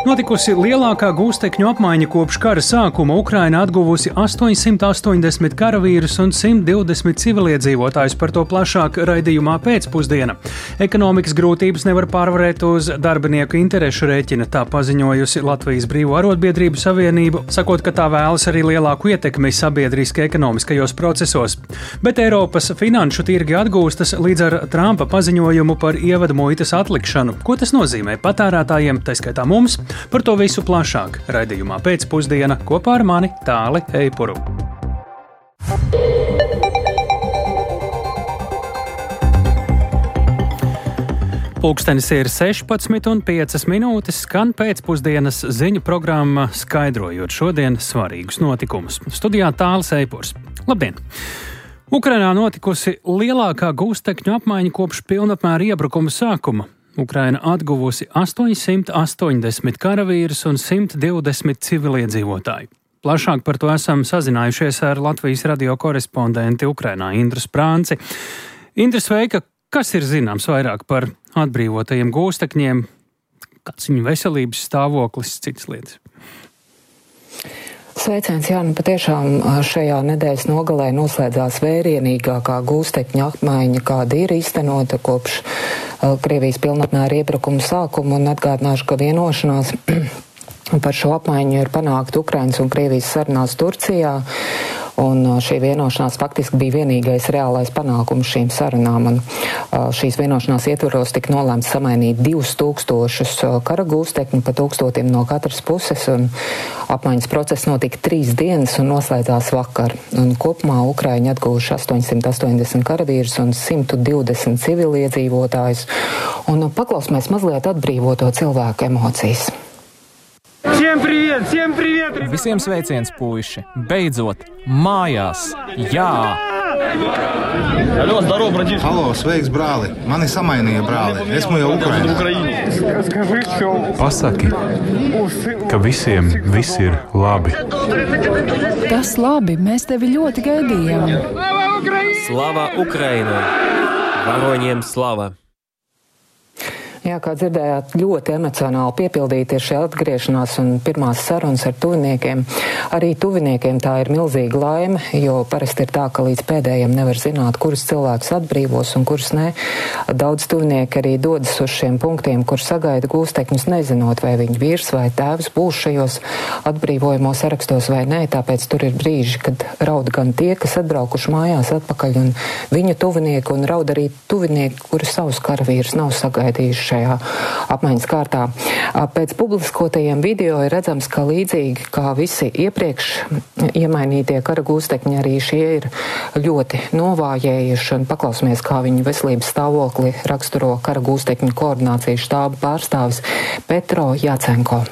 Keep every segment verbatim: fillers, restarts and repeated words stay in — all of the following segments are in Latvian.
Notikusi lielākā gūstekņu apmaiņa kopš kara sākuma. Ukraina atguvusi astoņsimt astoņdesmit karavīrus un simt divdesmit civiliedzīvotājus, par to plašāk raidījumā pēcpusdiena. Ekonomikas grūtības nevar pārvarēt uz darbinieku interešu rēķina, tā paziņojusi Latvijas Brīvo arotbiedrību savienība, sakot, ka tā vēlas arī lielāku ietekmi sabiedriski ekonomiskajos procesos. Bet Eiropas finanšu tirgi atgūstas līdz ar Trumpa paziņojumu par ievada muitas atlikšanu. Ko tas nozīmē patērētājiem, tā skaitā mums? Par to visu plašāk raidījumā pēcpusdiena kopā ar mani Tāli Eipuru. Pulkstenis ir sešpadsmit un piecas minūtes, skan pēcpusdienas ziņu programma, skaidrojot šodien svarīgus notikumus. Studijā Tālis Eipurs. Labdien! Ukrainā notikusi lielākā gūstekņu apmaiņa kopš pilnapmēra iebrukuma sākuma. Ukraina atguvusi astoņsimt astoņdesmit karavīrus un simt divdesmit civiliedzīvotāju. Plašāk par to esam sazinājušies ar Latvijas radio korespondenti Ukrainā Indru Sprānci. Indra, sveika! Kas ir zināms vairāk par atbrīvotajiem gūstekņiem? Kāds viņu veselības stāvoklis, citas lietas? Sveiciens, jā, nu patiešām šajā nedēļas nogalē noslēdzās vērienīgākā gūstekņa apmaiņa, kāda ir īstenota kopš uh, Krievijas pilnapmēra iebrukuma sākuma, un atgādināšu, ka vienošanās par šo apmaiņu ir panākta Ukrainas un Krievijas sarunās Turcijā. Un šī vienošanās faktiski bija vienīgais reālais panākums šīm sarunām. Un šīs vienošanās ietvaros tika nolēmts samainīt divus tūkstošus kara gūstekņu, pa tūkstotim no katras puses. Un apmaiņas process notika trīs dienas un noslēdzās vakar. Un kopumā Ukraiņi atguvuši astoņsimt astoņdesmit karavīrus un simt divdesmit civiliedzīvotājus. Un paklausīsimies mazliet atbrīvoto cilvēku emocijas. Всем привет! Всем привет! Visiem sveiciens, puiši! Beidzot, mājās! Jā! Алло, здорово, братишка! Halo, sveiks, brāli! Mani samainīja brāli. Esmu jau Ukrainā. Pasaki, ka visiem viss ir labi. Tas labi, mēs tevi ļoti gaidījām. Slava Ukrainai! Varoņiem slava! Jā, kā dzirdējāt, ļoti emocionāli piepildīti ir šī atgriešanās un pirmās sarunas ar tuviniekiem. Arī tuviniekiem tā ir milzīga laime, jo parasti ir tā, ka līdz pēdējiem nevar zināt, kurus cilvēkus atbrīvos un kurus ne. Daudz tuvinieki arī dodas uz šiem punktiem, kur sagaida gūstekņus, nezinot, vai viņa vīrs vai tēvs būs šajos atbrīvojumos sarakstos vai nē. Tāpēc tur ir brīži, kad raud gan tie, kas atbraukuši mājās atpakaļ, un viņu tuvinieki, un raud arī tuvinieki, kuri savus karavīrus nav sagaidījuši šajā apmaiņas kārtā. Pēc publiskotajiem video ir redzams, ka līdzīgi kā visi iepriekš iemainītie kara gūstekņi, arī šie ir ļoti novājējuši, un paklausīsimies, kā viņu veselības stāvokli raksturo kara gūstekņu koordinācijas štāba pārstāvis Petro Jacenko.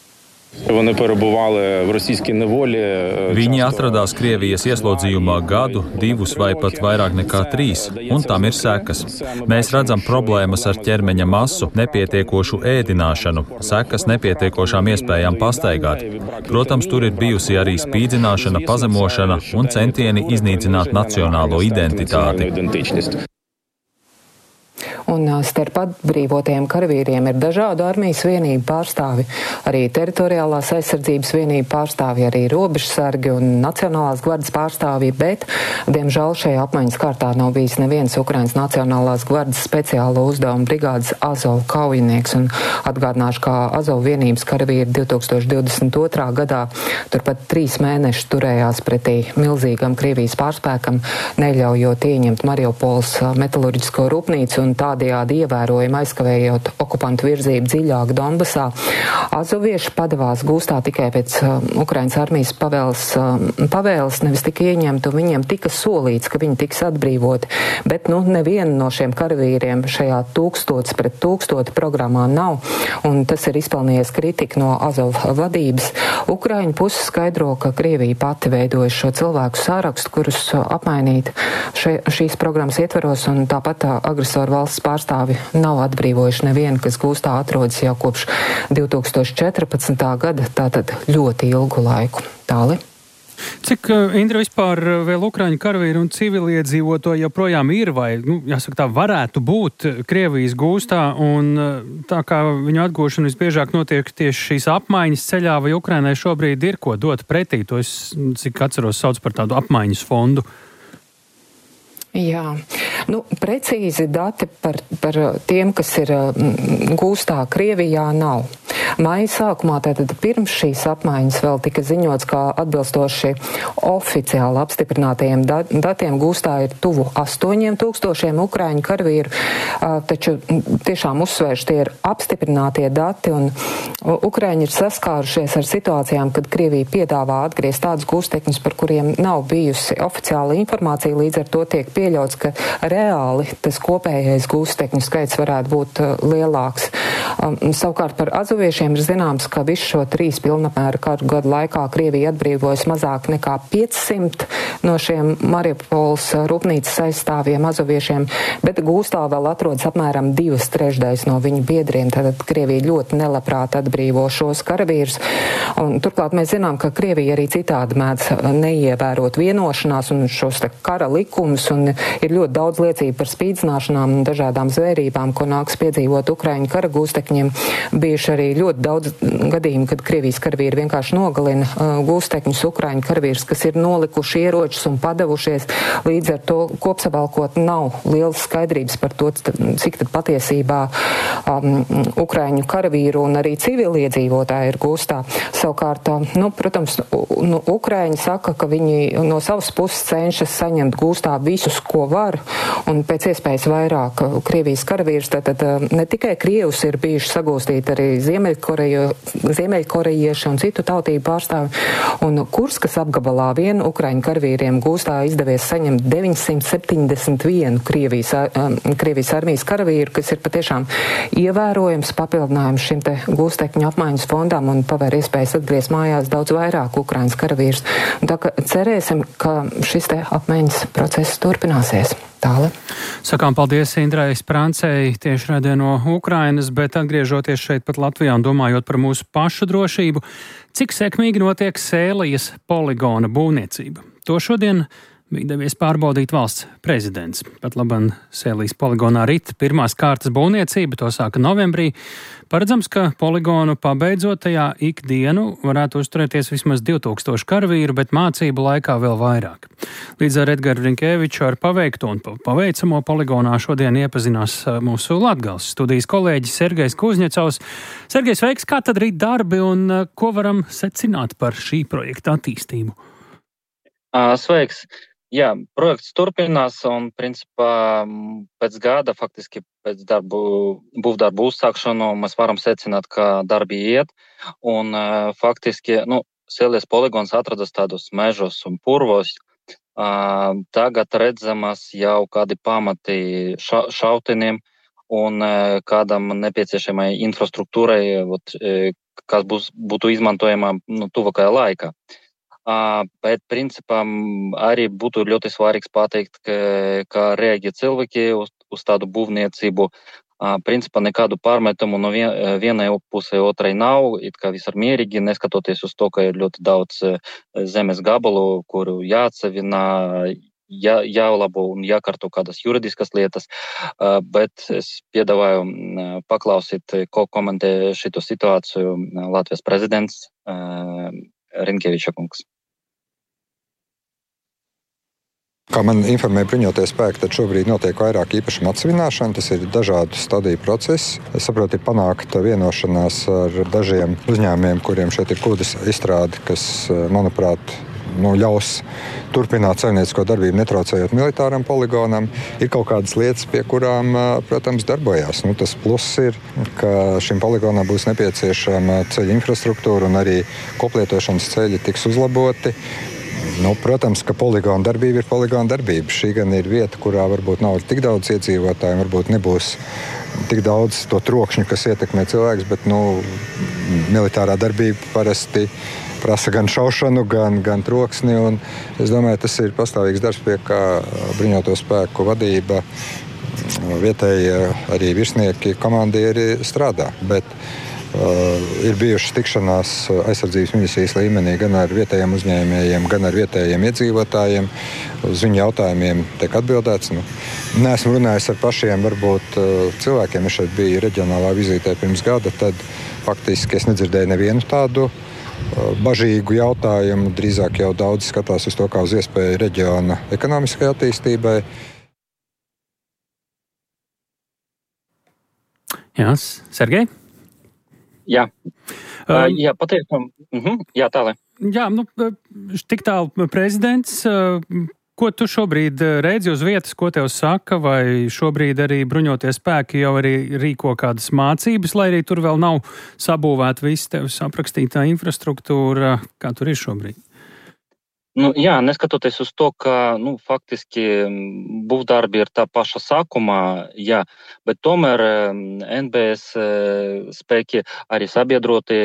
Viņi atradās Krievijas ieslodzījumā gadu, divus vai pat vairāk nekā trīs, un tam ir sekas. Mēs redzam problēmas ar ķermeņa masu, nepietiekošu ēdināšanu, sekas nepietiekošām iespējām pastaigāt. Protams, tur ir bijusi arī spīdzināšana, pazemošana un centieni iznīcināt nacionālo identitāti. Un starp atbrīvotajiem karavīriem ir dažādu armijas vienību pārstāvi, arī teritoriālās aizsardzības vienību pārstāvi, arī robežsargi un Nacionālās gvardas pārstāvi, bet, diemžēl, šajā apmaiņas kārtā nav bijis neviens Ukrainas Nacionālās gvardas speciālo uzdevumu brigādes Azov kaujinieks. Un atgādināšu, kā Azov vienības karavīri divi tūkstoši divdesmit otrā gadā turpat trīs mēnešus turējās pretī milzīgam Krievijas pārspēkam, neļaujot ieņemt Mariupoles metalurģisko rūpnīcu un tādējādi ievērojami aizkavējot okupantu virzību dziļāk Donbasā. Azovieši padevās gūstā tikai pēc uh, Ukrainas armijas pavēles, uh, pavēles nevis tika ieņemta, un viņiem tika solīts, ka viņi tiks atbrīvoti. Bet, nu, neviena no šiem karavīriem šajā tūkstots pret tūkstoti programmā nav, un tas ir izpelnījies kritika no Azov vadības. Ukraiņu puse skaidro, ka Krievija pati veidojas šo cilvēku sārakstu, kurus uh, apmainīt še, šīs programmas ietveros, un tāpat uh, agresoru valsts pārstāvi nav atbrīvojuši nevienu, kas gūstā atrodas jau kopš divi tūkstoši četrpadsmitā gada, tātad ļoti ilgu laiku. Tāli? Cik, Indra, vispār vēl ukraiņu karavīri un civiliedzīvotāji joprojām ir vai, nu, jāsaka tā, varētu būt Krievijas gūstā, un tā kā viņu atgūšana visbiežāk notiek tieši šīs apmaiņas ceļā, vai Ukrainai šobrīd ir ko dot pretī? To es, cik atceros, sauc par tādu apmaiņas fondu. Jā, nu, precīzi dati par, par tiem, kas ir gūstā Krievijā, nav. Maija sākumā, tātad pirms šīs apmaiņas vēl tika ziņots, ka atbilstoši oficiāli apstiprinātajiem datiem gūstā ir tuvu astoņiem tūkstošiem ukraiņu karavīru, taču tiešām uzsvērš, tie ir apstiprinātie dati, un ukraiņi ir saskārušies ar situācijām, kad Krievija piedāvā atgriezt tādus gūstekņus, par kuriem nav bijusi oficiāla informācija, līdz ar to tiek pieļauts, ka reāli tas kopējais gūstekņu skaits varētu būt lielāks. Savukārt par azuviešiem ir zināms, ka visu šo trīs pilnapmēra karu gadu laikā Krievija atbrīvojas mazāk nekā piecsimt no šiem Mariupoles rūpnīcas aizstāvjiem azuviešiem, bet gūstā vēl atrodas apmēram divas trešdaļas no viņu biedriem. Tātad Krievija ļoti nelabprāt atbrīvo šos karavīrus. Un turklāt mēs zinām, ka Krievija arī citādi mēdz neievērot vienošanās un šos te kara likumus, un ir ļoti daudz liecību par spīdzināšanām un dažādām zvērībām, ko nāks piedzīvot ukraiņu kara gūstekņiem. Bijuši arī ļoti daudz gadījumu, kad Krievijas karavīri vienkārši nogalina uh, gūstekņus ukraiņu karavīrus, kas ir nolikuši ieročus un padavušies. Līdz ar to kopsavalkot nav lielas skaidrības par to, cik tad patiesībā um, ukraiņu karavīru un arī civiliedzīvotāji ir gūstā. Savukārt, uh, nu, protams, nu, ukraiņi saka, ka viņi no savas puses cenšas saņemt gūstā visus, ko var, un pēc iespējas vairāk Krievijas karavīrus. Tātad ne tikai Krievus ir bijuši sagūstīti, arī Ziemeļkorejieši un citu tautību pārstāvi. Un Kurskas apgabalā vien ukraiņu karavīriem gūstā izdevies saņemt deviņsimt septiņdesmit vienu Krievijas, Krievijas armijas karavīru, kas ir patiešām ievērojams papildinājums šim te gūstekņu apmaiņas fondām un pavēr iespējas atgriezt mājās daudz vairāk ukraiņas karavīrus. Tā ka cerēsim, ka šis te apmaiņas process turpināsies. Tāle. Sakām paldies Indrai Sprancei tieši raidē no Ukrainas, bet atgriežoties šeit pat Latvijā un domājot par mūsu pašu drošību, cik sekmīgi notiek Sēlijas poligona būvniecība. To šodien bija devies pārbaudīt valsts prezidents. Pat laban Sēlijas poligonā rit pirmās kārtas būvniecība, to sāka novembrī. Paredzams, ka poligonu pabeidzot tajā ikdienu varētu uzturēties vismaz divi tūkstoši karavīru, bet mācību laikā vēl vairāk. Līdz ar Edgaru Rinkēviču ar paveikto un paveicamo poligonā šodien iepazinās mūsu Latgales studijas kolēģis Sergejs Kuzņecovs. Sergej, sveiks, kā tad rīt darbi un ko varam secināt par šī projekta attīstību? Sveiks! Jā, projekts turpinās un, principā, pēc gada, faktiski pēc darbu, būvdarbu uzsākšanu, mēs varam secināt, ka darbi iet. Un, faktiski, nu, Sēlijas poligons atrodas tādos mežos un purvos. Tagad redzamas jau kādi pamati ša, šauteniem un kādam nepieciešamai infrastruktūrai, kas būs, būtu izmantojama nu, tuvākajā laikā. Uh, bet, principā, arī būtu ļoti svarīgs pateikt, ka, ka reaģē cilvēki uz, uz tādu būvniecību. Uh, principā, nekādu pārmetumu no vien, vienai pusē otrai nav, it kā visur mierīgi, neskatoties uz to, ka ir ļoti daudz uh, zemes gabalu, kuru jāatsevina, jā, jālabo un jākārto kādas juridiskas lietas. Uh, bet es piedāvāju uh, paklausīt, ko komentē šito situāciju Latvijas prezidents uh, Rinkēviča kungs. Kā man informēja bruņotie spēki, tad šobrīd notiek vairāk īpašumu atsevināšana. Tas ir dažādu stadiju process. Es saprotu, ir panākta vienošanās ar dažiem uzņēmumiem, kuriem šeit ir kūdas izstrāde, kas, manuprāt, nu, ļaus turpināt saimniecisko darbību, netraucējot militāram poligonam. Ir kaut kādas lietas, pie kurām, protams, darbojās. Nu, tas pluss ir, ka šim poligonam būs nepieciešama ceļu infrastruktūra un arī koplietošanas ceļi tiks uzlaboti. Nu, protams, ka poligona darbība ir poligona darbība. Šī gan ir vieta, kurā varbūt nav tik daudz iedzīvotāju, varbūt nebūs tik daudz to trokšņu, kas ietekmē cilvēks, bet nu, militārā darbība parasti prasa gan šaušanu, gan, gan troksni. Un es domāju, tas ir pastāvīgs darbs, pie kā bruņoto spēku vadība, vietēji arī virsnieki, komandieri strādā. Bet Uh, ir bijušas tikšanās aizsardzības ministrijas līmenī gan ar vietējiem uzņēmējiem, gan ar vietējiem iedzīvotājiem. Uz viņu jautājumiem tiek atbildēts. Nu, neesmu runājis ar pašiem varbūt cilvēkiem. Es šeit biju reģionālā vizītē pirms gada, tad faktiski es nedzirdēju nevienu tādu bažīgu jautājumu. Drīzāk jau daudz skatās uz to kā uz iespēju reģiona ekonomiskai attīstībai. Jā, Sergej? Jā, um, jā patiešām. Uh-huh. Jā, tālāk. Jā, nu, tik tālu prezidents. Ko tu šobrīd redzi uz vietas, ko tev saka, vai šobrīd arī bruņotie spēki jau arī rīko kādas mācības, lai arī tur vēl nav sabūvēta viss tevis aprakstītā infrastruktūra, kā tur ir šobrīd? Nu, jā, neskatoties uz to, ka nu, faktiski būvdarbi ir tā paša sākumā, jā, bet tomēr N B S spēki arī sabiedroti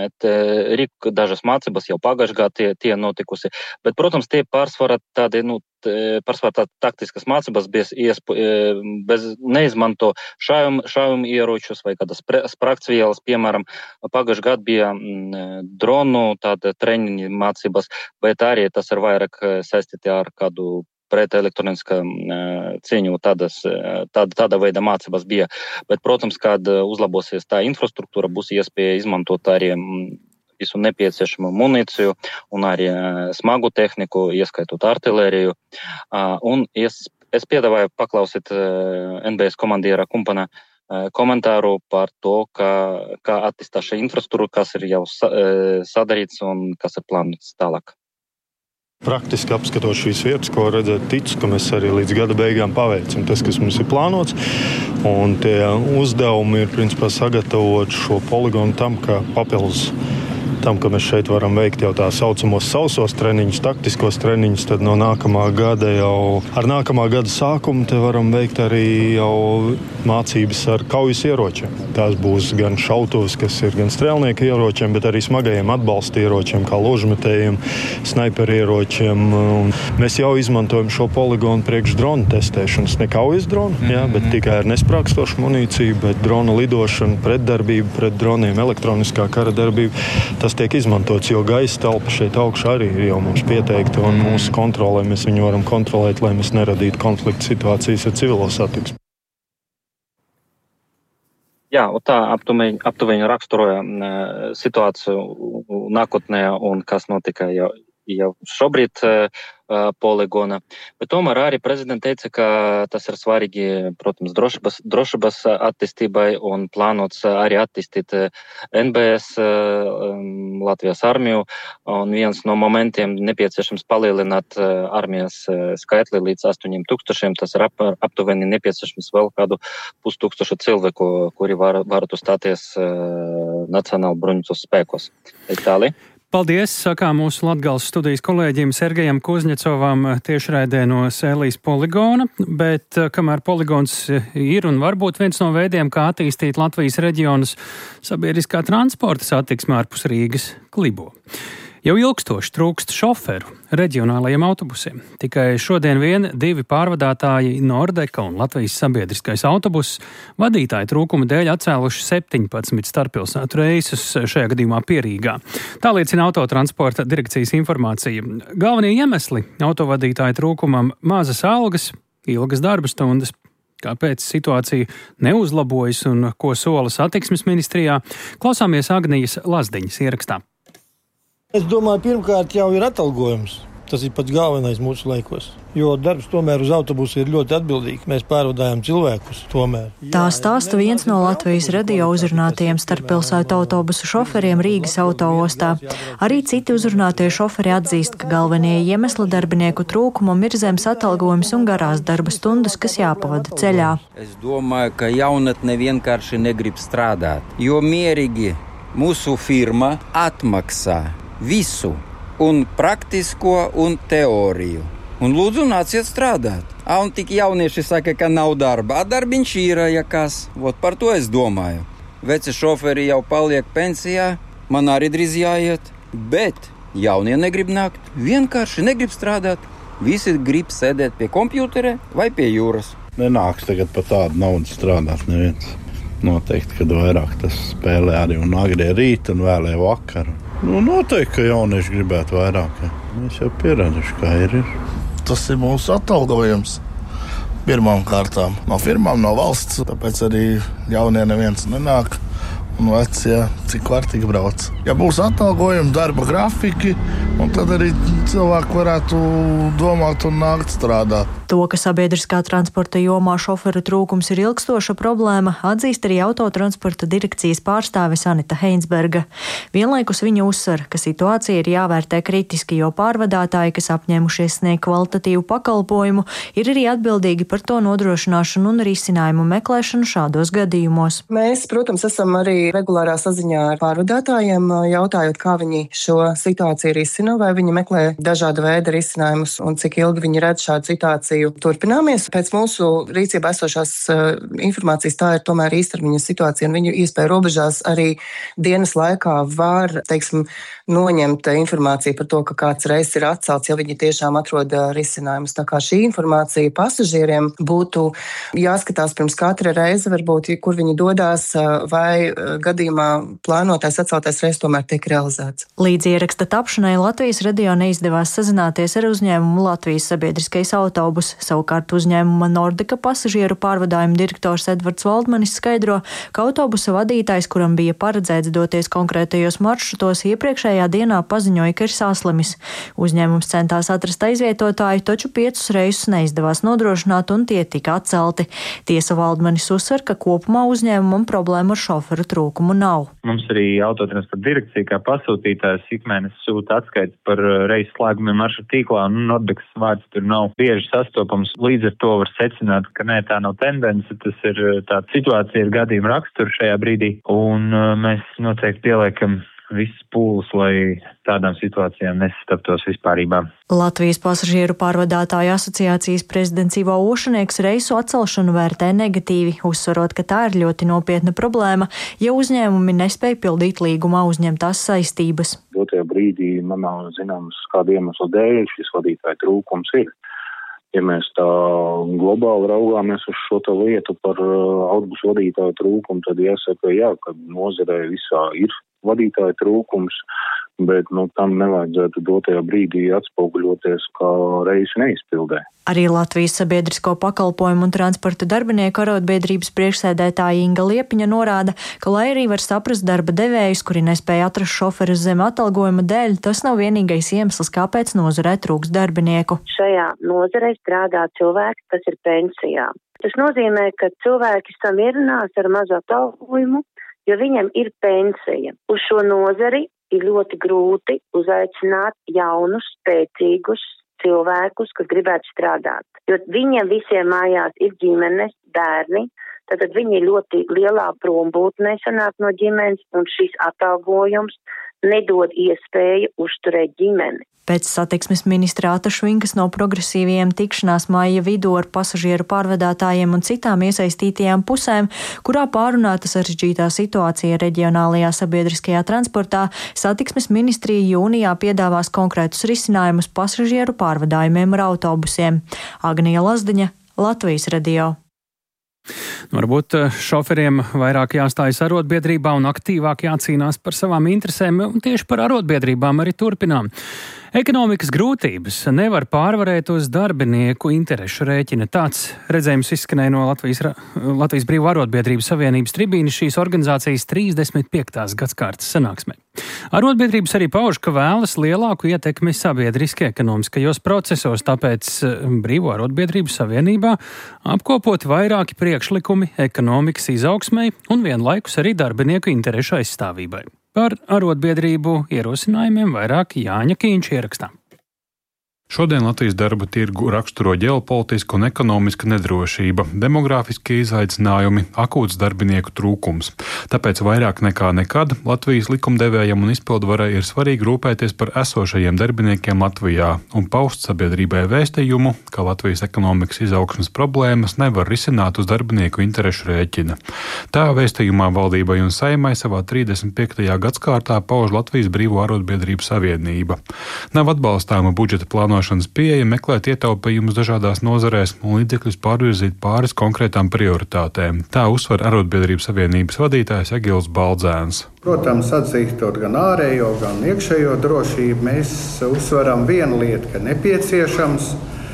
rīk dažas mācības jau pagājušajā gadā tie, tie notikusi, bet, protams, tie pārsvarā tādi, nu, pārsvarā tā taktiskas mācības bez, iesp, bez neizmanto šājum, šājum ieročus vai kādas spragtsvielas, piemēram, pagājušajā gadā bija dronu tāda treniņa mācības, bet arī tas ir vairāk saistīti ar kādu pret elektroniskā cīņu, tādas, tāda, tāda veida mācības bija. Bet, protams, kad uzlabosies tā infrastruktūra, būs iespēja izmantot arī visu nepieciešamo munīciju un arī smagu tehniku, ieskaitot artilēriju. Un es, es piedāvāju paklausīt N B S komandiera Kumpana komentāru par to, kā, kā attīstās šī infrastruktūra, kas ir jau sadarīts un kas ir plānots tālāk. Praktiski apskatot šīs vietas, ko redzēt, ticu, ka mēs arī līdz gada beigām paveicam tas, kas mums ir plānots. Un tie uzdevumi ir principā sagatavot šo poligonu tam, ka papildus tam, ka mēs šeit varam veikt jau tā saucamos sausos treniņus, taktiskos treniņus, tad no nākamā gada jau ar nākamā gada sākumu te varam veikt arī jau mācības ar kaujas ieročiem. Tās būs gan šautuvs, kas ir gan strēlnieku ieročiem, bet arī smagajiem atbalsta ieročiem, kā ložmetējiem, snaiperu ieročiem. Un mēs jau izmantojam šo poligonu priekš dronu testēšanas, ne kaujas dronu, jā, bet tikai ar nesprākstošu munīciju, bet drona lidošana, pretdarbība pret droniem, elektroniskā kara darbība. Tas tiek izmantots, jo gaisa telpa šeit augšā arī ir jau mums pieteikta un mūsu kontrolē mēs viņu varam kontrolēt, lai mēs neradītu konflikta situācijas ar civilo satiksmi. Jā, tā aptuveni, aptuveni raksturoja situāciju nākotnē un kas notika jau, jau šobrīd poligona. Bet tomēr arī prezidents teica, ka tas ir svarīgi, protams, drošības, drošības attīstībai un plānots arī attīstīt N B S Latvijas armiju. Un viens no momentiem nepieciešams palielināt armijas skaitli līdz astoņiem tūkstošiem. Tas ir ap, aptuveni nepieciešams vēl kādu pustūkstošu cilvēku, kuri var, varētu stāties Nacionāla bruņotos spēkos. Itālija. Paldies, sakām mūsu Latgales studijas kolēģim Sergejam Kuzņecovam tiešraidē no Sēlijas poligona, bet kamēr poligons ir un varbūt viens no veidiem, kā attīstīt Latvijas reģionus, sabiedriskā transporta satiksme ārpus Rīgas klibo. Jau ilgstoši trūkst šoferu reģionālajiem autobusiem. Tikai šodien vien divi pārvadātāji Nordeka un Latvijas sabiedriskais autobuss vadītāju trūkuma dēļ atcēluši septiņpadsmit starppilsētu reisus, šajā gadījumā Pierīgā. Tā liecina autotransporta direkcijas informācija. Galvenie iemesli autovadītāju trūkumam - mazas algas, ilgas darba stundas. Kāpēc situācija neuzlabojas un ko sola satiksmes ministrijā? Klausāmies Agnijas Lazdiņas ierakstā. Es domāju, pirmkārt jau ir atalgojums. Tas ir pats galvenais mūsu laikos. Jo darbs tomēr uz autobusu ir ļoti atbildīgi. Mēs pārvadājam cilvēkus tomēr. Tā stāsta viens no Latvijas radio uzrunātajiem starppilsētu autobusu šoferiem Rīgas autoostā. Arī citi uzrunātie šoferi atzīst, ka galvenie iemesli darbinieku trūkumam ir zems atalgojums un garās darba stundas, kas jāpavada ceļā. Es domāju, ka jaunatne vienkārši negrib strādāt, jo mierīgi mūsu firma atmaksā visu, un praktisko, un teoriju. Un lūdzu, nāciet strādāt. A, un tik jaunieši saka, ka nav darba. A, darbiņš ir, ja kas. Vot par to es domāju. Veci šoferi jau paliek pensijā, man arī drīz jāiet. Bet jaunie negrib nākt, vienkārši negrib strādāt. Visi grib sēdēt pie kompjūtera vai pie jūras. Nenāks tagad pa tādu naudu strādāt neviens. Noteikti, kad vairāk tas spēlē arī un agrie rīt un vēlē vakar. Nu, noteikti, ka jaunieši gribētu vairāk. Ja. Mēs jau pieraduši, kā ir. Tas ir mūsu atalgojums. Pirmām kārtām no firmām, no valsts, tāpēc arī jaunie neviens nenāk. Un veci, jā, cik var tik brauc. Ja būs atalgojumi, darba grafiki, un tad arī cilvēki varētu domāt un nākt strādāt. To, ka sabiedriskā transporta jomā šoferu trūkums ir ilgstoša problēma, atzīst arī autotransporta direkcijas pārstāve Sanita Heinsberga. Vienlaikus viņa uzsver, ka situācija ir jāvērtē kritiski, jo pārvadātāji, kas apņēmušies sniegt kvalitatīvu pakalpojumu, ir arī atbildīgi par to nodrošināšanu un risinājumu meklēšanu šādos gadījumos. Mēs, protams, esam arī regulārā saziņā ar pārvadātājiem, jautājot, kā viņi šo situāciju risina, vai viņi meklē dažāda veida risinājumus un cik ilgi viņi redz šādu situāciju turpināmies. Pēc mūsu rīcībā esošās uh, informācijas tā ir tomēr īstermiņa situācija, un viņu iespēja robežās arī dienas laikā var, teiksim, noņemt informāciju par to, ka kāds reizes ir atcelts, ja viņi tiešām atrod uh, risinājumus. Tā kā šī informācija pasažieriem būtu jāskatās pirms katra reize, varbūt, kur viņi dodās, uh, vai uh, gadījumā plānotais atceltais reizes tomēr tiek realizēts. Līdz ieraksta tapšanai Latvijas radio neizdevās sazināties ar uzņēmumu Latvijas sabiedriskais autobus. Savukārt uzņēmuma Nordika pasažieru pārvadājuma direktors Edvards Valdmanis skaidro, ka autobusa vadītājs, kuram bija paredzēts doties konkrētajos maršrutos, iepriekšējā dienā paziņoja, ka ir saslimis. Uzņēmums centās atrast aizvietotāju, taču piecus reisus neizdevās nodrošināt un tie tika atcelti. Tiesa Valdmanis uzsver, ka kopumā uzņēmumam problēma ar šoferu trūkumu nav. Mums arī autotransporta direkcija kā pasūtītājs ikmēnes sūta atskaits par reisu slēgumiem maršrutu tīklā, un Nordikas vārds tur nav bieži sastopams. Līdz ar to var secināt, ka nē, tā nav tendence, tas ir tā situācija ir gadījuma rakstura šajā brīdī, un mēs noteikti pieliekam visas pūles, lai tādām situācijām nesastaptos vispārībā. Latvijas pasažieru pārvadātāju asociācijas prezidents Ivo Ošanieks reisu atcelšanu vērtē negatīvi, uzsverot, ka tā ir ļoti nopietna problēma, ja uzņēmumi nespēj pildīt līgumā uzņemtās saistības. Dotajā brīdī man nav zināms, kādu iemeslu dēļ šis vadītāju trūkums ir. Ja mēs tā globāli raugāmies uz šo lietu par autobusu vadītāju trūkumu, tad jāsaka, jā, ka nozarē visā ir vadītāju trūkums, bet nu, tam nevajadzētu dotajā brīdī atspoguļoties kā reisu neizpildē. Arī Latvijas sabiedrisko pakalpojumu un transporta darbinieku arotbiedrības priekšsēdētāja Inga Liepiņa norāda, ka, lai arī var saprast darba devējus, kuri nespēja atrast šoferus zem atalgojuma dēļ, tas nav vienīgais iemesls, kāpēc nozarē trūks darbinieku. Šajā nozarē strādā cilvēki, kas ir pensijā. Tas nozīmē, ka cilvēki samierinās ar mazu atalgojumu, jo viņam ir pensija. Uz šo nozari ir ļoti grūti uzaicināt jaunus, spēcīgus cilvēkus, kas gribētu strādāt. Jo viņiem visiem mājās ir ģimenes, bērni, tad viņi ir ļoti lielā prombūtnē sanāk no ģimenes, un šis atalgojums nedod iespēju uzturēt ģimeni. Pēc satiksmes ministra Ata Švinkas no progresīviem tikšanās māja vidū ar pasažieru pārvadātājiem un citām iesaistītajām pusēm, kurā pārunāta sarežģītā situācija reģionālajā sabiedriskajā transportā, satiksmes ministrija jūnijā piedāvās konkrētus risinājumus pasažieru pārvadājumiem ar autobusiem. Agnija Lazdiņa, Latvijas radio. Varbūt šoferiem vairāk jāstājas arotbiedrībā un aktīvāk jācīnās par savām interesēm, un tieši par arotbiedrībām arī turpinām. Ekonomikas grūtības nevar pārvarēt uz darbinieku interešu rēķina. Tāds redzējums izskanēja no Latvijas, Latvijas Brīvo arotbiedrību savienības tribīnes šīs organizācijas trīsdesmit piektās gadskārtas sanāksmē. Arotbiedrības arī pauž, ka vēlas lielāku ietekmi sabiedriski ekonomiskajos procesos, tāpēc Brīvo arotbiedrību savienībā apkopot vairāki priekšlikumi ekonomikas izaugsmei un vienlaikus arī darbinieku interešu aizstāvībai. Par arotbiedrību ierosinājumiem vairāk Jāņa Kīņš ierakstā. Šodien Latvijas darba tirgu raksturo ģeopolitiska un ekonomiska nedrošība, demogrāfiskie izaicinājumi, akūts darbinieku trūkums. Tāpēc vairāk nekā nekad Latvijas likumdevējiem un izpildvarai ir svarīgi rūpēties par esošajiem darbiniekiem Latvijā un paust sabiedrībai vēstījumu, ka Latvijas ekonomikas izaugsmes problēmas nevar risināt uz darbinieku interešu rēķina. Tā vēstījumā valdībai un Saeimai savā trīsdesmit piektajā gadskārtā pauž Latvijas Brīvo arotbiedrību savienība. Nav atbalstāma budžeta plānojuma plānošanas pieeja meklēt ietaupījumus dažādās nozarēs un līdzekļus pārvirzīt pāris konkrētām prioritātēm. Tā uzsver Arotbiedrības savienības vadītājs Egils Baldzēns. Protams, atzīstot gan ārējo, gan iekšējo drošību, mēs uzsveram vienu lietu, ka nepieciešams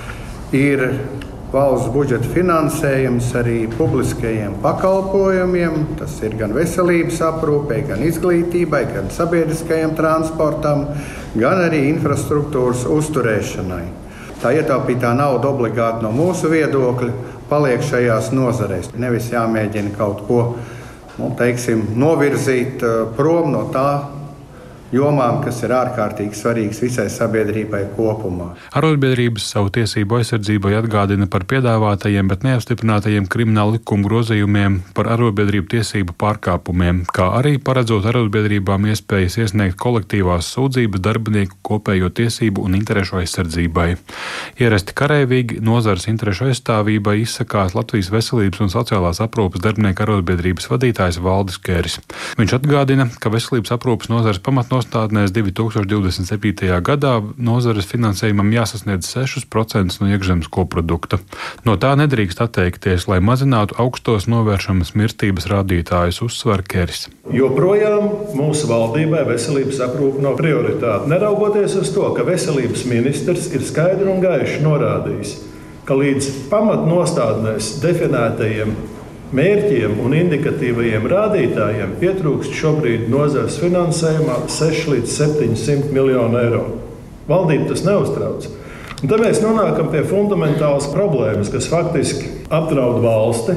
ir valsts budžeta finansējums arī publiskajiem pakalpojumiem. Tas ir gan veselības aprūpei, gan izglītībai, gan sabiedriskajam transportam, gan arī infrastruktūras uzturēšanai. Tā ietaupītā nauda obligāti no mūsu viedokļa paliek šajās nozarēs. Nevis jāmēģina kaut ko, nu, teiksim, novirzīt prom no tā jomām, kas ir ārkārtīgi svarīgas visai sabiedrībai kopumā. Arotbiedrības savu tiesību aizsardzībai atgādina par piedāvātajiem, bet neapstiprinātajiem krimināla likuma grozījumiem par arotbiedrību tiesību pārkāpumiem, kā arī paredzot arotbiedrībām iespējas iesniegt kolektīvās sūdzības darbinieku kopējo tiesību un interešu aizsardzībai. Ierasti kareivīgi nozares interešu aizstāvībai izsakās Latvijas veselības un sociālās aprūpes darbinieku arotbiedrības vadītājs Valdis Kēris. Viņš atgādina, ka veselības aprūpes nozares pamatnos Nostādnēs divi tūkstoši divdesmit septītajā gadā nozares finansējumam jāsasniedz seši procenti no iekšzemes koprodukta. No tā nedrīkst atteikties, lai mazinātu augstos novēršamas mirstības rādītājus, uzsver Keris. Joprojām mūsu valdībai veselības aprūpe nav prioritāte, neraugoties uz to, ka veselības ministrs ir skaidri un gaiši norādījis, ka līdz pamatnostādnēs definētajiem mērķiem un indikatīvajiem rādītājiem pietrūkst šobrīd nozares finansējumā seši līdz septiņsimt miljonu eiro. Valdība tas neuztrauc. Un te mēs nonākam pie fundamentālas problēmas, kas faktiski apdraud valsti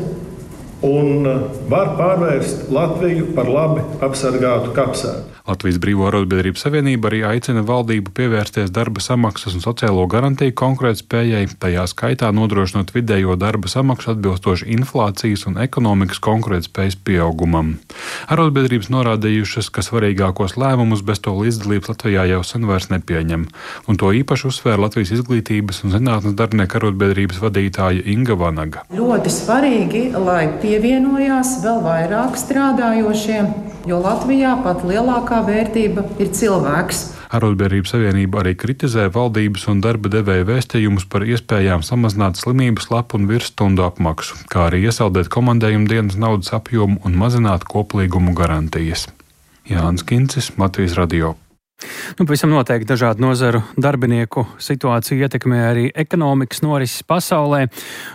un var pārvērst Latviju par labi apsargātu kapsētu. Latvijas Brīvo arotbiedrību savienība arī aicina valdību pievērsties darba samaksas un sociālo garantiju konkurētspējai, tajā skaitā nodrošinot vidējo darba samaksu atbilstoši inflācijas un ekonomikas konkurētspējas pieaugumam. Arotbiedrības norādījušas, ka svarīgākos lēmumus bez to līdzdalības Latvijā jau sen vairs nepieņem, un to īpaši uzsvēra Latvijas izglītības un zinātnes darbinieku arotbiedrības vadītāja Inga Vanaga. Ļoti svarīgi, lai pievienojās vēl vairāk strādājošiem, jo Latvijā pat lielākā vērtība ir cilvēks. Arotbiedrību savienība arī kritizē valdības un darba devēja vēstījumus par iespējām samazināt slimības lapu un virsstundu apmaksu, kā arī iesaldēt komandējumu dienas naudas apjomu un mazināt koplīgumu garantijas. Jānis Kincis, Latvijas radio. Nu, pavisam noteikti dažādu nozaru darbinieku situāciju ietekmē arī ekonomikas norises pasaulē,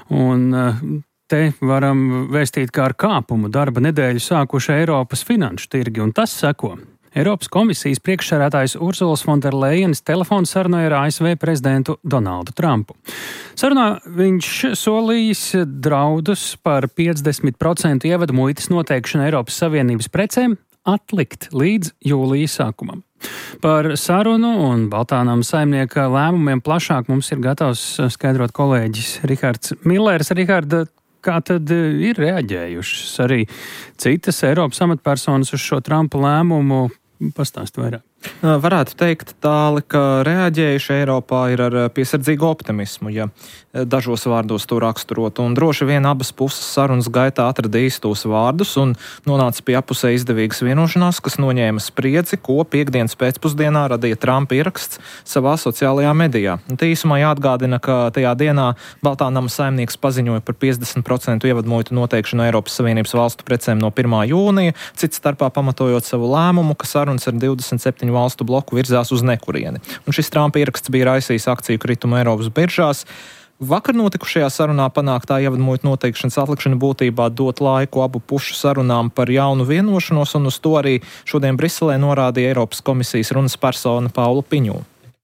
un te varam vēstīt, kā ar kāpumu darba nedēļu sākuši Eiropas finanšu tirgi, un tas seko. Eiropas komisijas priekšsēdētājs Ursulas Fonderlejenas telefonu sarunā ar A S V prezidentu Donaldu Trumpu. Sarunā viņš solījis draudus par piecdesmit procentu ievadu muitas noteikšanu Eiropas Savienības precēm atlikt līdz jūlija sākumam. Par sarunu un Baltānam saimnieka lēmumiem plašāk mums ir gatavs skaidrot kolēģis Rihards Millers. Riharda, kā tad ir reaģējušas arī citas Eiropas amatpersonas uz šo Trumpa lēmumu? Pastāst vairāk. Varētu teikt tāli, ka reaģējuši Eiropā ir ar piesardzīgu optimismu, ja dažos vārdos to raksturot, un droši vien abas puses sarunas gaitā atrada īstos vārdus un nonāca pie apusē izdevīgas vienošanās, kas noņēma spriedzi, ko piekdienas pēcpusdienā radīja Trumpa ieraksts savā sociālajā medijā. Te īsumā jāatgādina, ka tajā dienā Baltānama saimnieks paziņoja par piecdesmit procentu ievadmuitu noteikšanu Eiropas Savienības valstu precēm no pirmā jūnija, cits starpā pamatojot savu lēmumu, ka sarunas ar divdesmit septiņu valstu bloku virzās uz nekurieni. Un šis Trumpa ieraksts bija raisījis akciju kritumu Eiropas biržās. Vakar notikušajā sarunā panāktā ievadmuitu noteikšanas atlikšana būtībā dot laiku abu pušu sarunām par jaunu vienošanos, un uz to arī šodien Briselē norādīja Eiropas komisijas runas persona Paula Piņū.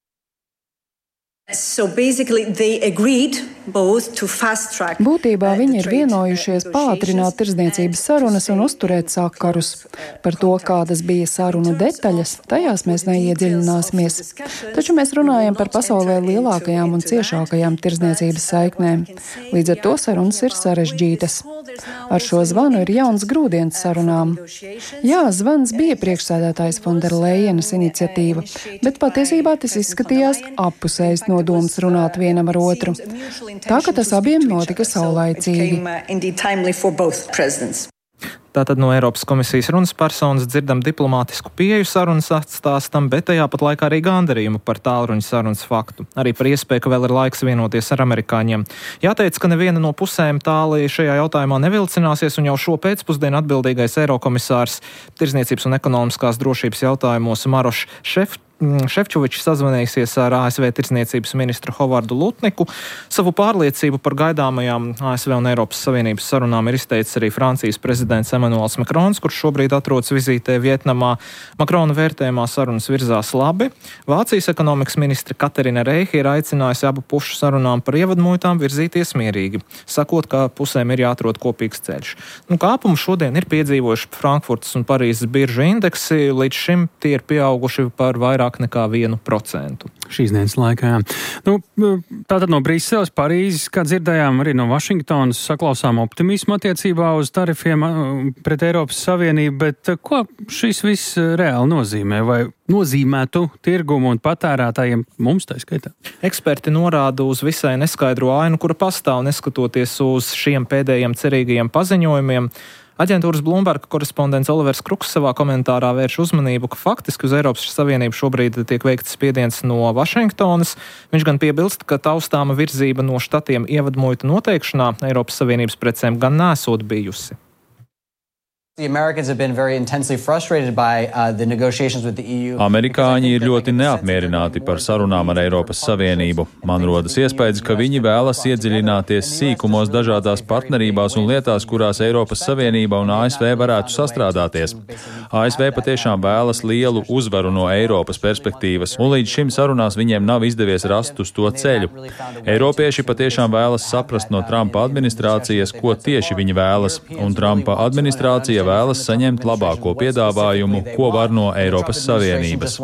So basically they agreed both to fast track. Būtībā viņi ir vienojušies pātrināt tirdzniecības sarunas un uzturēt sakarus. Par to, kādas bija sarunu detaļas, tajās mēs neiedziļināsimies. Taču mēs runājam par pasaulē lielākajām un ciešākajām tirdzniecības saiknēm. Līdz ar to sarunas ir sarežģītas. Ar šo zvanu ir jauns grūdienis sarunām. Jā, zvans bija priekšsēdētājs Fonderlejenas iniciatīva, bet patiesībā tas izskatījās appusējs nodoms runāt vienam ar otru. Tā, ka tas abiem notika saulaicīgi. Tātad no Eiropas komisijas runas personas dzirdam diplomātisku pieeju sarunas atstāstam, bet tajā pat laikā arī gandarījumu par tālruņa sarunas faktu. Arī par iespēju, ka vēl ir laiks vienoties ar amerikāņiem. Jāteic, ka neviena no pusēm tāli šajā jautājumā nevilcināsies, un jau šo pēcpusdienu atbildīgais Eirokomisārs Tirdzniecības un ekonomiskās drošības jautājumos Marošs Šef Šefčovičs sazvanīsies ar A S V tirdzniecības ministru Hovardu Lutniku. Savu pārliecību par gaidāmajām A S V un Eiropas Savienības sarunām ir izteicis arī Francijas prezidents Emmanuels Macrons, kurš šobrīd atrodas vizītē Vietnamā. Makrona vērtējumā sarunas virzās labi. Vācijas ekonomikas ministre Katerina Reiche ir aicinājusi abu pušu sarunām par ievadmuitām virzīties mierīgi, sakot, ka pusēm ir jāatrod kopīgs ceļš. Nu, kāpumu šodien ir piedzīvojuši Frankfurtas un Parīzes biržu indeksi, līdz šim tie ir pieauguši par vairāk nekā vienu procentu. Šīs dienas laikā, jā. Nu, tātad no Briseles, Parīzes, kā dzirdējām, arī no Vašingtonas saklausām optimismu attiecībā uz tarifiem pret Eiropas Savienību, bet ko šis viss reāli nozīmē? Vai nozīmētu tirgumu un patērētājiem mums tā skaitā? Eksperti norāda uz visai neskaidro ainu, kura pastāv neskatoties uz šiem pēdējiem cerīgajiem paziņojumiem. Aģentūras Bloomberg korespondents Olivers Kruks savā komentārā vērš uzmanību, ka faktiski uz Eiropas Savienību šobrīd tiek veikts spiediens no Vašingtonas. Viņš gan piebilst, ka taustāma virzība no štatiem ievadmuitu noteikšanā Eiropas Savienības precēm gan nesot bijusi. Amerikāņi ir ļoti neapmierināti par sarunām ar Eiropas Savienību. Man rodas iespējas, ka viņi vēlas iedziļināties sīkumos dažādās partnerībās un lietās, kurās Eiropas Savienība un A S V varētu sastrādāties. A S V patiešām vēlas lielu uzvaru no Eiropas perspektīvas, un līdz šim sarunās viņiem nav izdevies rast uz to ceļu. Eiropieši patiešām vēlas saprast no Trumpa administrācijas, ko tieši viņi vēlas, un Trumpa administrācija vēlas saņemt labāko piedāvājumu, ko var no Eiropas Savienības.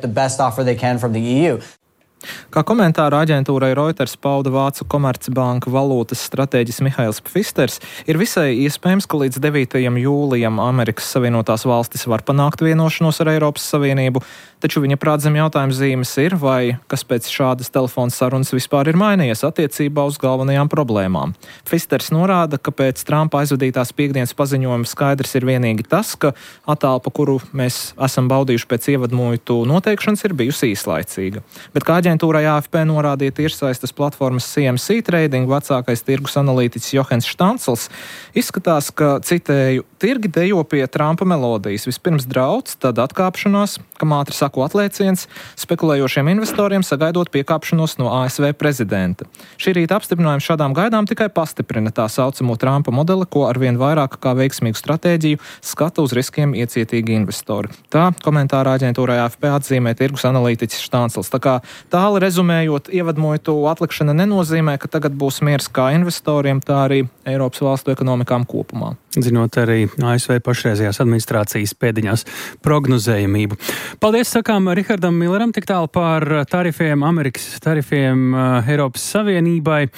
Kā komentāra aģentūrai Reuters pauda Vācu Komercbanka valūtas stratēģis Mihails Pfisters, ir visai iespējams, ka līdz devītajam jūlijam Amerikas Savienotās valstis var panākt vienošanos ar Eiropas Savienību, taču viņa prāt zem jautājuma zīmes ir, vai kas pēc šādas telefona sarunas vispār ir mainījies attiecībā uz galvenajām problēmām. Pfisters norāda, ka pēc Trumpa aizvadītās piekdienas paziņojuma skaidrs ir vienīgi tas, ka attālpa, kuru mēs esam baudījuši pēc ievadmuitu noteikšanas, ir bijusi īslaicīga. Bet kā aģentūrai A F P norādīja tiešsaistes platformas C M C Trading vecākais tirgus analītiķis Johans Štancls, izskatās, ka, citēju, tirgi dejo pie Trumpa melodijas. Vispirms drauds, tad atkāpšanās, kam ātri sako atlēciens, spekulējošiem investoriem sagaidot piekāpšanos no A S V prezidenta. Šī rīta apstiprinājums šādām gaidām tikai pastiprina tā saucamo Trumpa modeli, ko arvien vairāk kā veiksmīgu stratēģiju skata uz riskiem iecietīgi investori. Tā komentārā aģentūrai A F P atzīmē tirgus analītiķis Štancls. Tā kā tāli rezumējot, ievadmuitu atlikšana nenozīmē, ka tagad būs miers kā investoriem, tā arī Eiropas valstu ekonomikām kopumā. Zinot arī A S V pašreizējās administrācijas pēdiņās prognozējamību. Paldies, sakām Rihardam Milleram tik tālu par tarifiem, Amerikas tarifiem Eiropas Savienībai,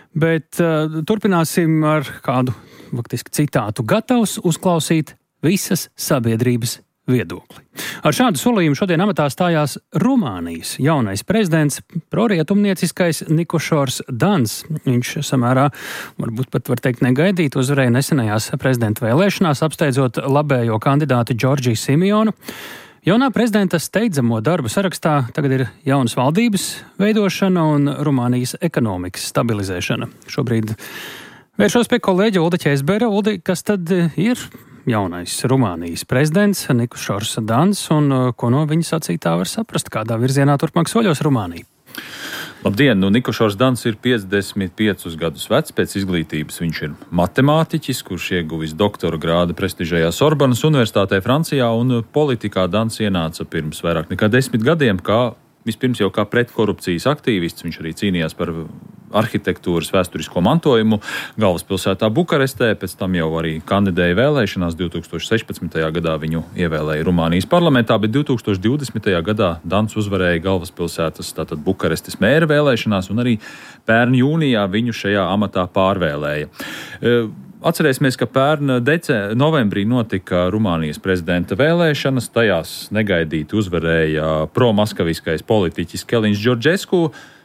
bet uh, turpināsim ar kādu faktiski citātu. Gatavs uzklausīt visas sabiedrības viedokli. Ar šādu solījumu šodien amatā stājās Rumānijas jaunais prezidents, prorietumnieciskais Nikošors Dans. Viņš samērā, varbūt pat var teikt, negaidīt uzvarēja nesenajās prezidenta vēlēšanās, apsteidzot labējo kandidātu Džordžiju Simionu. Jaunā prezidenta steidzamo darbu sarakstā tagad ir jaunas valdības veidošana un Rumānijas ekonomikas stabilizēšana. Šobrīd vēršos pie kolēģa Ulda Ķēzbera. Uldi, kas tad ir jaunais Rumānijas prezidents Nikošors Dans un ko no viņa sacītā var saprast, kādā virzienā turpmāk soļos Rumānija? Labdien! Nu, Nikošors Dans ir piecdesmit piecus gadus vecs, pēc izglītības viņš ir matemātiķis, kurš ieguvis doktora grādu prestižajā Sorbonas universitātē Francijā, un politikā Dans ienāca pirms vairāk nekā desmit gadiem, kā vispirms jau kā pretkorupcijas aktīvists. Viņš arī cīnījās par arhitektūras vēsturisko mantojumu galvaspilsētā Bukarestē, pēc tam jau arī kandidēja vēlēšanās. divi tūkstoši sešpadsmitajā gadā viņu ievēlēja Rumānijas parlamentā, bet divi tūkstoši divdesmitajā gadā Dans uzvarēja galvaspilsētas, tātad Bukarestes mēra vēlēšanās, un arī pērn jūnijā viņu šajā amatā pārvēlēja. Atcerēsimies, ka pērn dece, novembrī notika Rumānijas prezidenta vēlēšanas. Tajās negaidīti uzvarēja promaskaviskais politiķis Keliņš Džordžesku.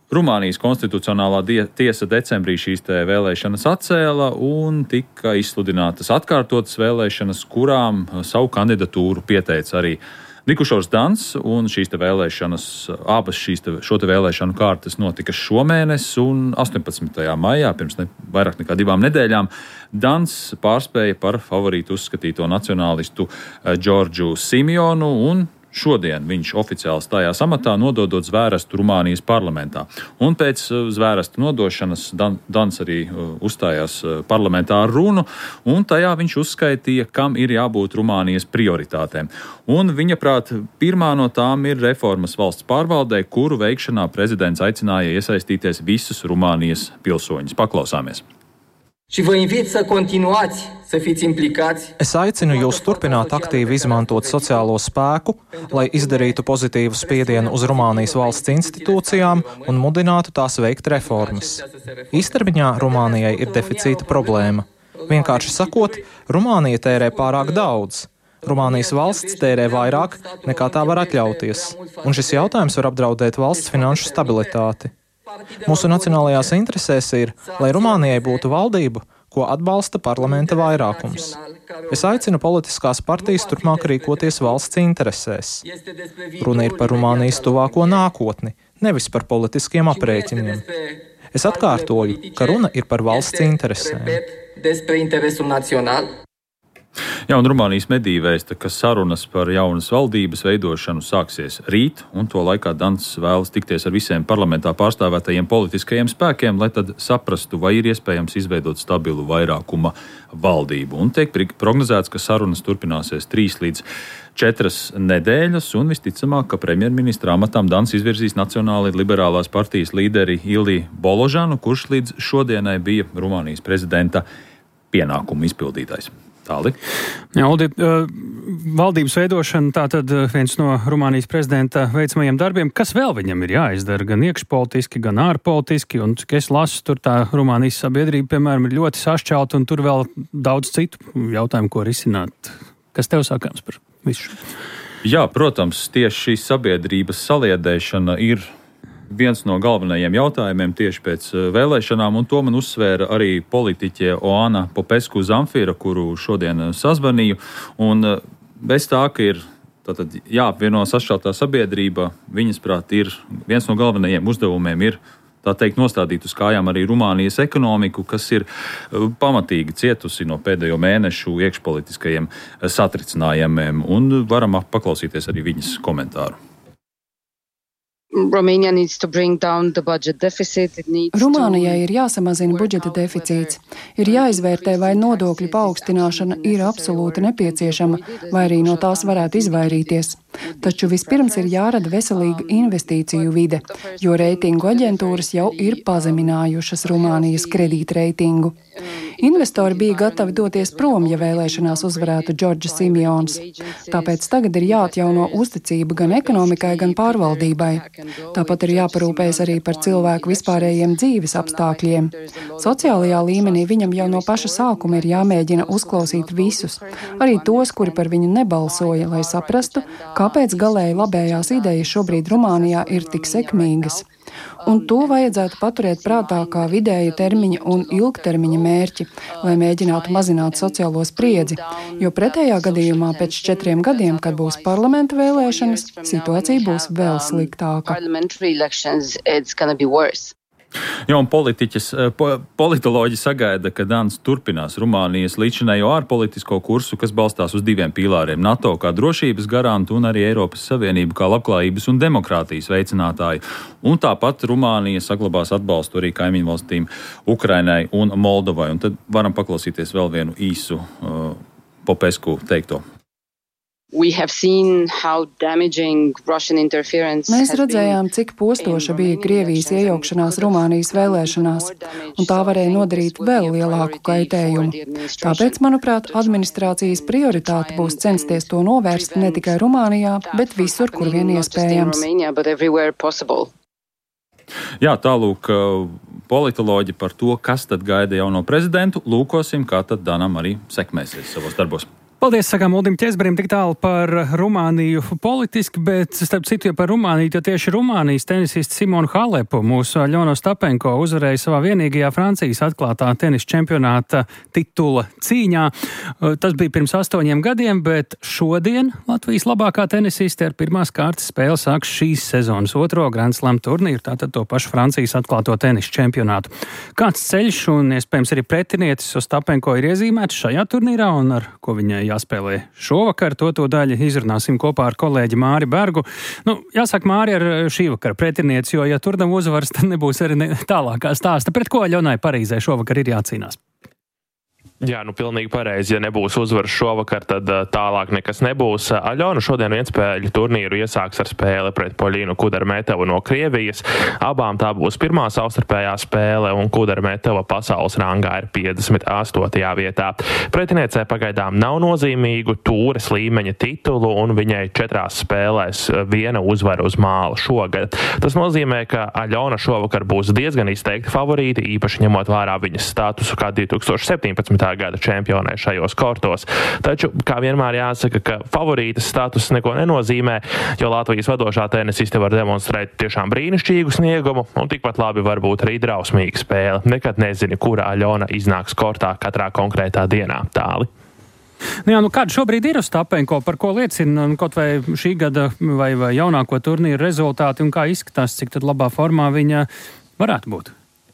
Rumānijas konstitucionālā tiesa decembrī šīs te vēlēšanas atcēla un tika izsludinātas atkārtotas vēlēšanas, kurām savu kandidatūru pieteica arī Nikušors Dans, un šīs te vēlēšanas, abas šīs te, šo te vēlēšanu kārtas notika šomēnes, un astoņpadsmitajā maijā, pirms ne, vairāk nekā divām nedēļām, Dans pārspēja par favorītu uzskatīto nacionālistu Džordžu Simionu, un šodien viņš oficiāli stājās amatā, nododot zvērestu Rumānijas parlamentā. Un pēc zvērestu nodošanas Dan, Dans arī uzstājās parlamentā ar runu, un tajā viņš uzskaitīja, kam ir jābūt Rumānijas prioritātēm. Un viņa prāt, pirmā no tām ir reformas valsts pārvaldē, kuru veikšanā prezidents aicināja iesaistīties visus Rumānijas pilsoņus. Paklausāmies. Es aicinu jūs turpināt aktīvi izmantot sociālo spēku, lai izdarītu pozitīvu spiedienu uz Rumānijas valsts institūcijām un mudinātu tās veikt reformas. Īstermiņā Rumānijai ir deficīta problēma. Vienkārši sakot, Rumānija tērē pārāk daudz. Rumānijas valsts tērē vairāk, nekā tā var atļauties, un šis jautājums var apdraudēt valsts finanšu stabilitāti. Mūsu nacionālajās interesēs ir, lai Rumānijai būtu valdība, ko atbalsta parlamenta vairākums. Es aicinu politiskās partijas turpmāk rīkoties valsts interesēs. Runa ir par Rumānijas tuvāko nākotni, nevis par politiskiem aprēķiniem. Es atkārtoju, ka runa ir par valsts interesēm. Jā, un Rumānijas mediji vēsta, ka sarunas par jaunas valdības veidošanu sāksies rīt, un to laikā Dans vēlas tikties ar visiem parlamentā pārstāvētajiem politiskajiem spēkiem, lai tad saprastu, vai ir iespējams izveidot stabilu vairākuma valdību. Un tiek prognozēts, ka sarunas turpināsies trīs līdz četras nedēļas, un visticamāk, ka premjerministra amatam Dans izvirzīs Nacionāli liberālās partijas līderi Ildi Boložanu, kurš līdz šodienai bija Rumānijas prezidenta pienākumu izpildītājs. Tāli. Jā, Uldi, valdības veidošana tātad viens no Rumānijas prezidenta veicamajiem darbiem. Kas vēl viņam ir jāizdara gan iekšpolitiski, gan ārpolitiski? Un, cik es lasu, tur tā Rumānijas sabiedrība, piemēram, ir ļoti sašķelta, un tur vēl daudz citu jautājumu, ko risināt. Kas tev sākāms par visu? Jā, protams, tieši šī sabiedrības saliedēšana ir viens no galvenajiem jautājumiem tieši pēc vēlēšanām, un to man uzsvēra arī politiķe Oana Popesku Zamfira, kuru šodien sazvanīju. Un bez tā, ka ir tātad jāapvieno sašķeltā sabiedrība, viņas prāt ir viens no galvenajiem uzdevumiem ir, tā teikt, nostādīt uz kājām arī Rumānijas ekonomiku, kas ir pamatīgi cietusi no pēdējo mēnešu iekšpolitiskajiem satricinājumiem, un varam paklausīties arī viņas komentāru. Rumānijai ir jāsamazina budžeta deficīts. Ir jāizvērtē, vai nodokļu paaugstināšana ir absolūti nepieciešama, vai arī no tās varētu izvairīties. Taču vispirms ir jārada veselīga investīciju vide, jo reitingu aģentūras jau ir pazeminājušas Rumānijas kredītreitingu. Investori bija gatavi doties prom, ja vēlēšanās uzvarētu Džordžs Simions. Tāpēc tagad ir jāatjauno uzticība gan ekonomikai, gan pārvaldībai. Tāpat ir jāparūpējas arī par cilvēku vispārējiem dzīves apstākļiem. Sociālajā līmenī viņam jau no paša sākuma ir jāmēģina uzklausīt visus, arī tos, kuri par viņu nebalsoja, lai saprastu, kāpēc galēji labējās idejas šobrīd Rumānijā ir tik sekmīgas. Un to vajadzētu paturēt prātā kā vidēja termiņa un ilgtermiņa mērķi, lai mēģinātu mazināt sociālo spriedzi, jo pretējā gadījumā pēc četriem gadiem, kad būs parlamenta vēlēšanas, situācija būs vēl sliktāka. Jā, un politiķis, po, politoloģi sagaida, ka Dans turpinās Rumānijas līdzinējo ārpolitisko kursu, kas balstās uz diviem pīlāriem - NATO kā drošības garantu un arī Eiropas Savienību kā labklājības un demokrātijas veicinātāju. Un tāpat Rumānija saglabās atbalstu arī kaimiņu valstīm Ukrainai un Moldovai. Un tad varam paklausīties vēl vienu īsu uh, Popesku teikto. Mēs redzējām, cik postoša bija Krievijas iejaukšanās Rumānijas vēlēšanās, un tā varēja nodarīt vēl lielāku kaitējumu. Tāpēc, manuprāt, administrācijas prioritāte būs censties to novērst ne tikai Rumānijā, bet visur, kur vien iespējams. Jā, tālūk politoloģi par to, kas tad gaida jauno prezidentu. Lūkosim, kā tad Danam arī sekmēsies savos darbos. Paldies, sakām Uldim Ķezberim, tik tālu par Rumāniju politiski, bet starp citu, ja par Rumāniju, jo tieši Rumānijas tenisists Simonu Halepu mūsu Aļona Ostapenko uzvarēja savā vienīgajā Francijas atklātā tenisa čempionāta titula cīņā. Tas bija pirms astoņiem gadiem, bet šodien Latvijas labākā tenisiste ar pirmās kārtas spēli sāks šīs sezonas otro Grand Slam turnīru, tātad to pašu Francijas atklāto tenisa čempionātu. Kāds ceļš un iespējams arī pretinietis Ostapenko ir iezīmēts šajā turnīrā un ar ko viņai jāspēlē šovakar, to to daļu izrunāsim kopā ar kolēģi Māri Bergu. Nu, jāsaka, Māri, ar šī vakara pretinieci, jo, ja tur nav uzvaras, tad nebūs arī ne tālākā stāsta. Pret ko Aļonai Parīzē šovakar ir jācīnās? Jā, nu pilnīgi pareizi. Ja nebūs uzvaras šovakar, tad tālāk nekas nebūs. Aļona šodien vienspēļu turnīru iesāks ar spēli pret Poļinu Kudermetovu no Krievijas. Abām tā būs pirmā savstarpējā spēle, un Kudermetova pasaules rangā ir piecdesmit astotajā vietā. Pretiniecē pagaidām nav nozīmīgu tūres līmeņa titulu, un viņai četrās spēlēs viena uzvara uz māla šogad. Tas nozīmē, ka Aļona šovakar būs diezgan izteikti favorīti, īpaši ņemot vērā viņas statusu kā divi tūkstoši septiņpadsmitā gada čempionē šajos kortos. Taču, kā vienmēr jāsaka, ka favorītas status neko nenozīmē, jo Latvijas vadošā tenisiste var demonstrēt tiešām brīnišķīgu sniegumu, un tikpat labi var būt arī drausmīga spēle. Nekad nezini, kura Aļona iznāks kortā katrā konkrētā dienā. Tāli. Nu jā, nu kāda šobrīd ir Ostapenko, par ko liecina kaut vai šī gada vai, vai jaunāko turnīru rezultāti, un kā izskatās, cik tad labā formā viņa varētu būt?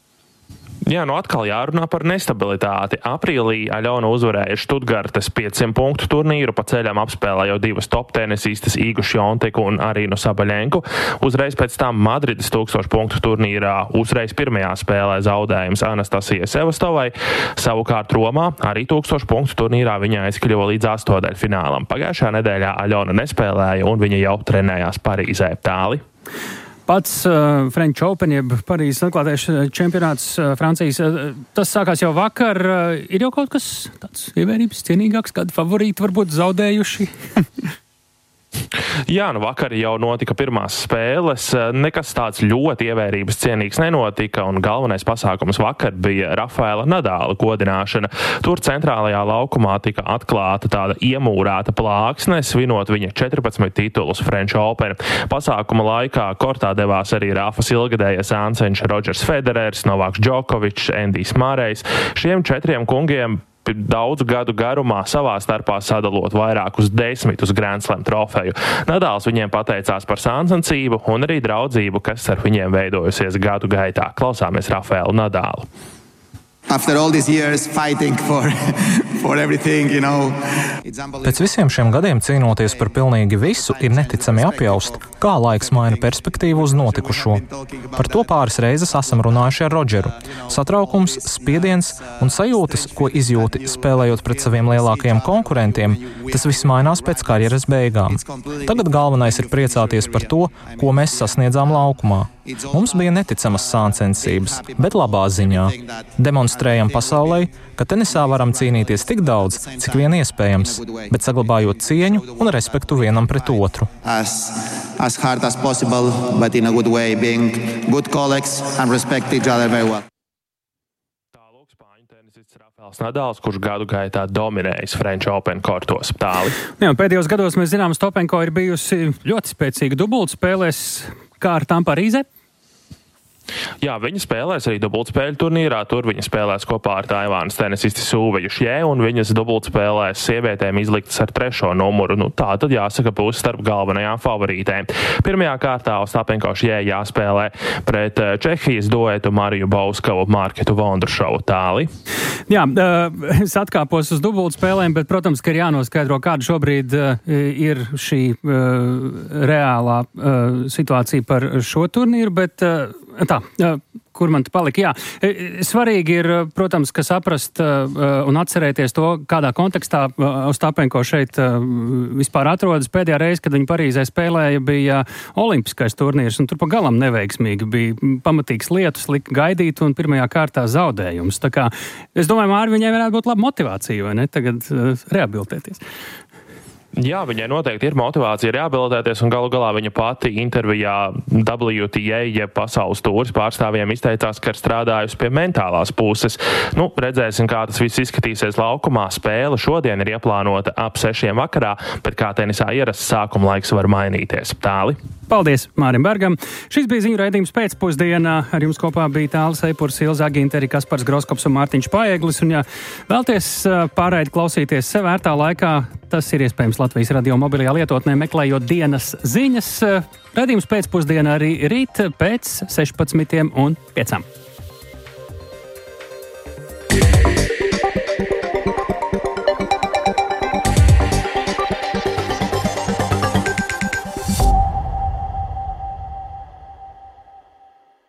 Jā, nu atkal jārunā par nestabilitāti. Aprīlī Aļona uzvarēja Štutgartes piecsimt punktu turnīru, pa ceļam apspēlēja jau divas top tenisistes Igu Šjonteku un Arīnu Sabaļenku. Uzreiz pēc tam Madrides tūkstošu punktu turnīrā uzreiz pirmajā spēlē zaudējums Anastasijai Sevastovai. Savukārt Romā arī tūkstošu punktu turnīrā viņa aizkļuva līdz astodaļfinālam. Pagājušā nedēļā Aļona nespēlēja un viņa jau trenējās Parīzē. Tāli. Pats uh, French Open, jeb Parīzes atklātais čempionāts uh, Francijas, uh, tas sākās jau vakar. Uh, ir jau kaut kas tāds ievērības cienīgāks, kādi favorīti varbūt zaudējuši? Jā, nu vakar jau notika pirmās spēles. Nekas tāds ļoti ievērības cienīgs nenotika, un galvenais pasākums vakar bija Rafaela Nadāla godināšana. Tur centrālajā laukumā tika atklāta tāda iemūrēta plāksne, svinot viņa četrpadsmit titulus French Open. Pasākuma laikā kortā devās arī Rafas ilgadējais āncenš Rodžers Federers, Novaks Džokovičs, Endijs Mārejs. Šiem četriem kungiem daudzu gadu garumā savā starpā sadalot vairākus desmitus Grand Slam trofeju. Nadāls viņiem pateicās par sāncensību un arī draudzību, kas ar viņiem veidojusies gadu gaitā. Klausāmies Rafaelu Nadālu. After all these years fighting for, for everything, you know, Pēc visiem šiem gadiem cīnoties par pilnīgi visu, ir neticami apjaust, kā laiks maina perspektīvu uz notikušo. Par to pāris reizes esam runājuši ar Rodžeru. Satraukums, spiediens un sajūtas, ko izjūti spēlējot pret saviem lielākajiem konkurentiem, tas viss mainās pēc karjeras beigām. Tagad galvenais ir priecāties par to, ko mēs sasniedzām laukumā. Mums bija neticamas sāncensības, bet labā ziņā. Demonstrējam pasaulē, ka tenisā varam cīnīties tik daudz, cik vien iespējams, bet saglabājot cieņu un respektu vienam pret otru. As, as hard as possible, but in a good way, being good colleagues and respect each other very well. Nadāls, kurš gadu gaitā dominējis French Open kortos. Tāli. Jā, pēdējos gados mēs zinām, Ostapenko ir bijusi ļoti spēcīga dubultspēlēs, kā ar tām Parīzē. Jā, viņa spēlēs arī dubultspēļu turnīrā. Tur viņa spēlēs kopā ar Taivānas tenisisti Sūveju Šjē, un viņas dubultspēlēs sievietēm izliktas ar trešo numuru. Nu, tā tad jāsaka būs starp galvenajām favorītēm. Pirmajā kārtā Ostapenko Šjē jāspēlē pret Čehijas duetu Mariju Bauskavu, Marketu Vondrušovu. Tāli. Jā, es atkāpos uz dubultspēlēm, bet, protams, ka ir jānoskaidro, kāda šobrīd ir šī reālā situācija par šo turnīru, bet tā, kur man te palika? Jā, svarīgi ir, protams, ka saprast un atcerēties to, kādā kontekstā Ostapenko šeit vispār atrodas. Pēdējā reize, kad viņa Parīzē spēlēja, bija olimpiskais turnīrs, un tur pa galam neveiksmīgi bija pamatīgs lietus, lika gaidīt, un pirmajā kārtā zaudējums. Tā kā, es domāju, Māri, viņai varētu būt laba motivācija, vai ne, tagad rehabilitēties. Jā, viņai noteikti ir motivācija rehabilitēties, un galu galā viņa pati intervijā W T A, jeb pasaules tūres pārstāvjiem izteicās, ka ir strādājusi pie mentālās puses. Nu, redzēsim, kā tas viss izskatīsies laukumā. Spēle šodien ir ieplānota ap sešiem vakarā, bet kā tenisā ierasts, sākuma laiks var mainīties. Tāli. Paldies Mārim Bergam. Šis bija ziņu raidījums pēcpusdienā. Ar jums kopā bija Tālis Eipurs, Ilza Aginteri, Kaspars Groskops un Mārtiņš Paeglis. Un ja vēlties pārraidi klausīties sev ērtā laikā, tas ir iespējams Latvijas radio mobilajā lietotnē, meklējot dienas ziņas. Raidījums pēcpusdienā arī rīt pēc sešpadsmitiem un piecām.